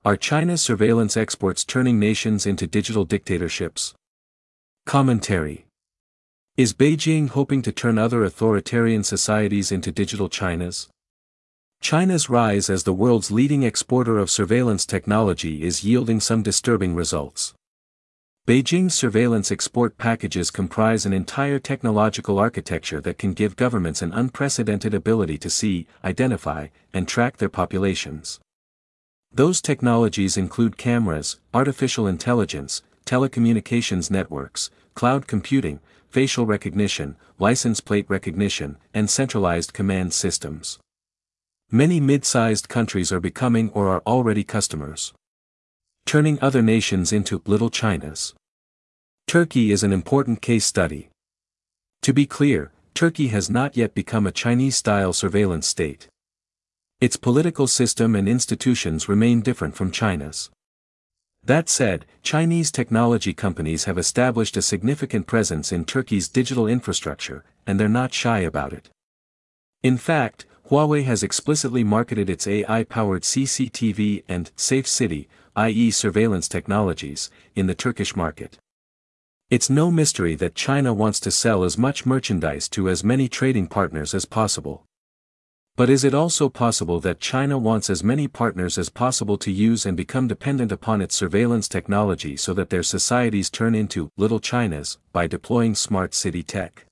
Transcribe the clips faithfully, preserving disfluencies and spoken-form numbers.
Are China's surveillance exports turning nations into digital dictatorships? Commentary. Is Beijing hoping to turn other authoritarian societies into digital Chinas? China's rise as the world's leading exporter of surveillance technology is yielding some disturbing results. Beijing's surveillance export packages comprise an entire technological architecture that can give governments an unprecedented ability to see, identify, and track their populations. Those technologies include cameras, artificial intelligence, telecommunications networks, cloud computing, facial recognition, license plate recognition, and centralized command systems. Many mid-sized countries are becoming or are already customers, turning other nations into little Chinas. Turkey is an important case study. To be clear, Turkey has not yet become a Chinese-style surveillance state. Its political system and institutions remain different from China's. That said, Chinese technology companies have established a significant presence in Turkey's digital infrastructure, and they're not shy about it. In fact, Huawei has explicitly marketed its A I-powered C C T V and Safe City, that is surveillance technologies, in the Turkish market. It's no mystery that China wants to sell as much merchandise to as many trading partners as possible. But is it also possible that China wants as many partners as possible to use and become dependent upon its surveillance technology so that their societies turn into little Chinas by deploying smart city tech?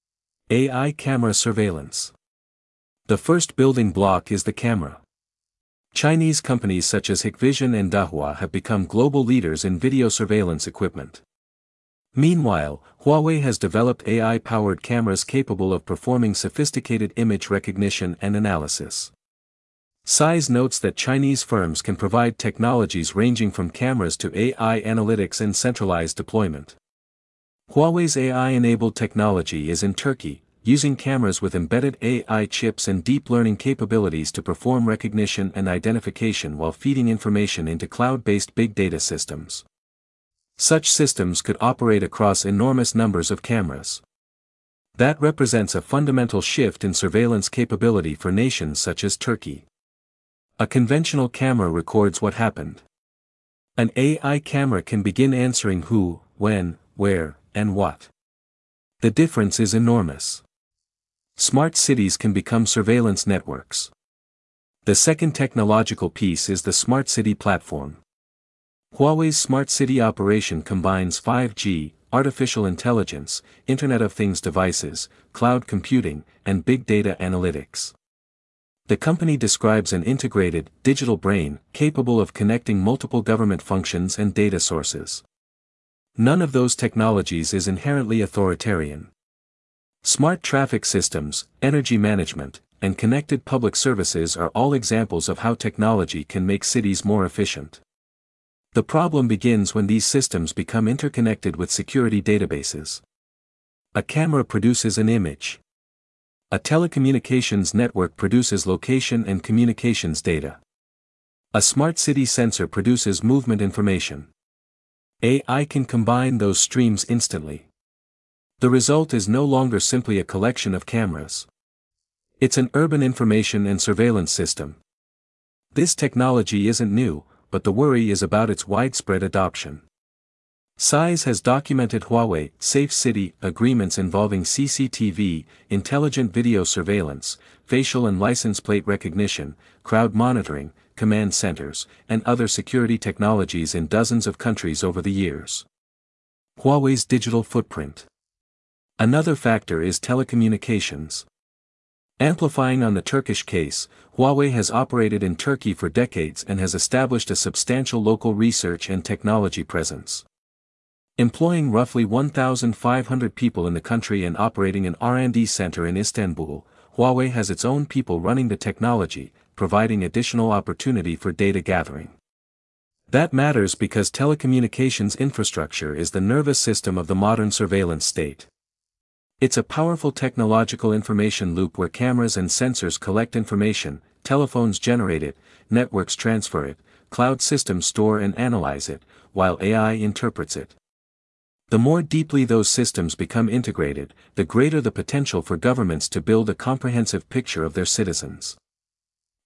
A I camera surveillance. The first building block is the camera. Chinese companies such as Hikvision and Dahua have become global leaders in video surveillance equipment. Meanwhile, Huawei has developed A I-powered cameras capable of performing sophisticated image recognition and analysis. Size notes that Chinese firms can provide technologies ranging from cameras to A I analytics and centralized deployment. Huawei's A I-enabled technology is in Turkey, using cameras with embedded A I chips and deep learning capabilities to perform recognition and identification while feeding information into cloud-based big data systems. Such systems could operate across enormous numbers of cameras. That represents a fundamental shift in surveillance capability for nations such as Turkey. A conventional camera records what happened. An A I camera can begin answering who, when, where, and what. The difference is enormous. Smart cities can become surveillance networks. The second technological piece is the Smart City platform. Huawei's Smart City operation combines five G, artificial intelligence, Internet of Things devices, cloud computing, and big data analytics. The company describes an integrated, digital brain capable of connecting multiple government functions and data sources. None of those technologies is inherently authoritarian. Smart traffic systems, energy management, and connected public services are all examples of how technology can make cities more efficient. The problem begins when these systems become interconnected with security databases. A camera produces an image. A telecommunications network produces location and communications data. A smart city sensor produces movement information. A I can combine those streams instantly. The result is no longer simply a collection of cameras. It's an urban information and surveillance system. This technology isn't new, but the worry is about its widespread adoption. Size has documented Huawei Safe City agreements involving C C T V, intelligent video surveillance, facial and license plate recognition, crowd monitoring, command centers, and other security technologies in dozens of countries over the years. Huawei's digital footprint. Another factor is telecommunications. Amplifying on the Turkish case, Huawei has operated in Turkey for decades and has established a substantial local research and technology presence. Employing roughly one thousand five hundred people in the country and operating an R and D center in Istanbul, Huawei has its own people running the technology, providing additional opportunity for data gathering. That matters because telecommunications infrastructure is the nervous system of the modern surveillance state. It's a powerful technological information loop where cameras and sensors collect information, telephones generate it, networks transfer it, cloud systems store and analyze it, while A I interprets it. The more deeply those systems become integrated, the greater the potential for governments to build a comprehensive picture of their citizens.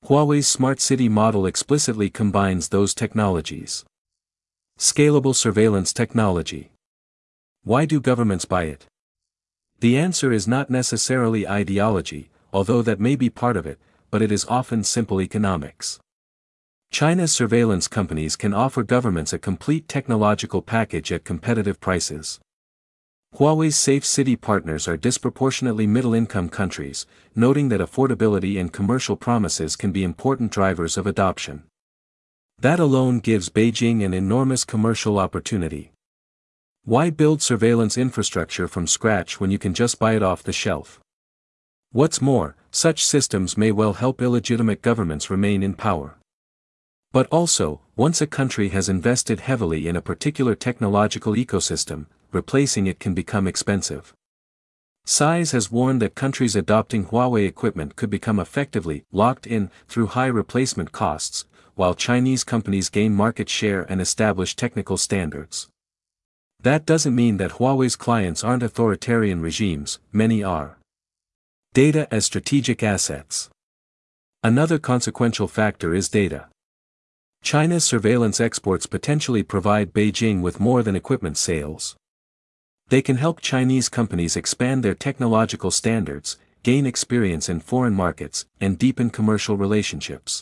Huawei's smart city model explicitly combines those technologies. Scalable surveillance technology. Why do governments buy it? The answer is not necessarily ideology, although that may be part of it, but it is often simple economics. China's surveillance companies can offer governments a complete technological package at competitive prices. Huawei's safe city partners are disproportionately middle-income countries, noting that affordability and commercial promises can be important drivers of adoption. That alone gives Beijing an enormous commercial opportunity. Why build surveillance infrastructure from scratch when you can just buy it off the shelf? What's more, such systems may well help illegitimate governments remain in power. But also, once a country has invested heavily in a particular technological ecosystem, replacing it can become expensive. Size has warned that countries adopting Huawei equipment could become effectively locked in through high replacement costs, while Chinese companies gain market share and establish technical standards. That doesn't mean that Huawei's clients aren't authoritarian regimes, many are. Data as strategic assets. Another consequential factor is data. China's surveillance exports potentially provide Beijing with more than equipment sales. They can help Chinese companies expand their technological standards, gain experience in foreign markets, and deepen commercial relationships.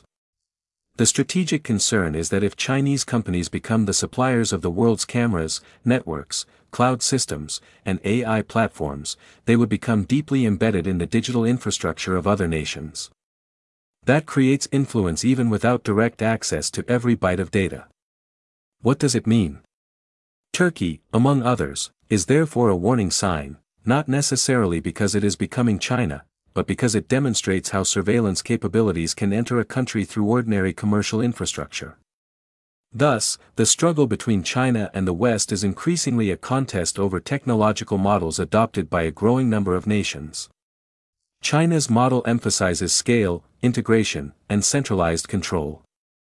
The strategic concern is that if Chinese companies become the suppliers of the world's cameras, networks, cloud systems, and A I platforms, they would become deeply embedded in the digital infrastructure of other nations. That creates influence even without direct access to every byte of data. What does it mean? Turkey, among others, is therefore a warning sign, not necessarily because it is becoming China, but because it demonstrates how surveillance capabilities can enter a country through ordinary commercial infrastructure. Thus, the struggle between China and the West is increasingly a contest over technological models adopted by a growing number of nations. China's model emphasizes scale, integration, and centralized control.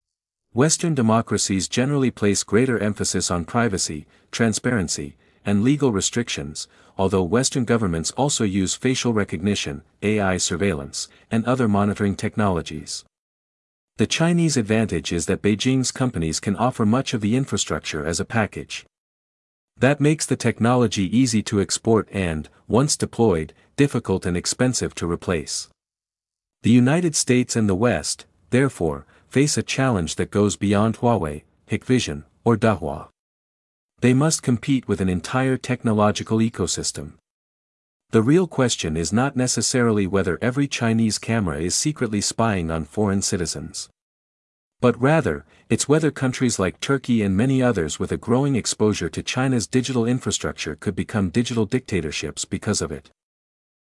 Western democracies generally place greater emphasis on privacy, transparency, and legal restrictions, although Western governments also use facial recognition, A I surveillance, and other monitoring technologies. The Chinese advantage is that Beijing's companies can offer much of the infrastructure as a package. That makes the technology easy to export and, once deployed, difficult and expensive to replace. The United States and the West, therefore, face a challenge that goes beyond Huawei, Hikvision, or Dahua. They must compete with an entire technological ecosystem. The real question is not necessarily whether every Chinese camera is secretly spying on foreign citizens. But rather, it's whether countries like Turkey and many others with a growing exposure to China's digital infrastructure could become digital dictatorships because of it.